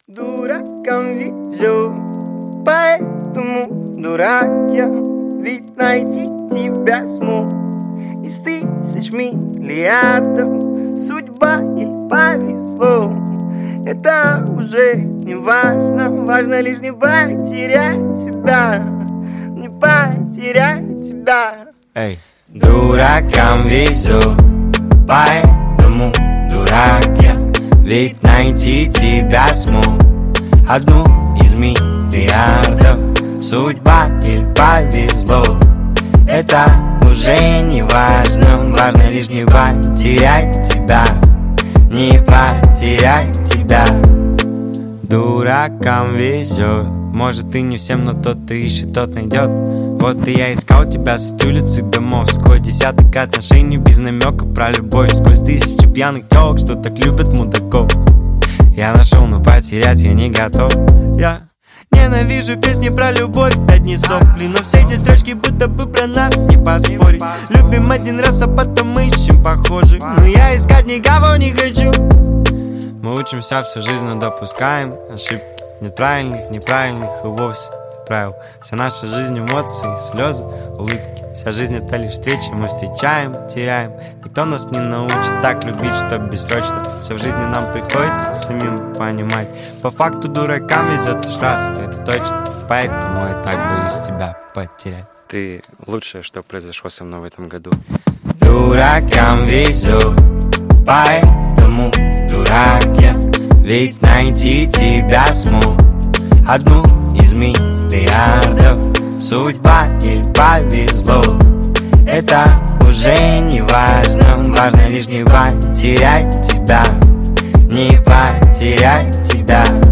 Дуракам везет, поэтому дурак я, ведь найти тебя смог из тысяч миллиардов. Судьба ей повезло, это уже не важно. Важно лишь не потерять тебя, не потерять тебя. Эй, дуракам везет, поэтому дурак я, ведь найти тебя смог одну из миллиардов. Судьба ей повезло, это уже не важно. Важно лишь не потерять тебя, не потерять тебя. Дуракам везет, может и не всем, но тот, кто ищет, тот найдет. Вот и я искал тебя с улицы домов, сквозь десяток отношений без намека про любовь, сквозь тысячи пьяных телок, что так любят мудаков. Я нашел, но потерять я не готов. Я ненавижу песни про любовь, одни сопли, но все эти строчки будто бы про нас, не поспорить. Любим один раз, а потом ищем похожих, но я искать никого не хочу. Мы учимся всю жизнь, но допускаем ошибки. Нет правильных, неправильных и вовсе нет правил. Вся наша жизнь эмоции, слезы, улыбки. Вся жизнь это лишь встречи, мы встречаем, теряем. Никто нас не научит так любить, что бессрочно. Все в жизни нам приходится самим понимать. По факту дуракам везет лишь раз, это точно. Поэтому я так боюсь тебя потерять. Ты лучшее, что произошло со мной в этом году. Дуракам везет, поэтому дурак я, ведь найти тебя смог одну из миллиардов. Судьба ей повезло, это уже не важно. Важно лишь не потерять тебя, не потерять тебя.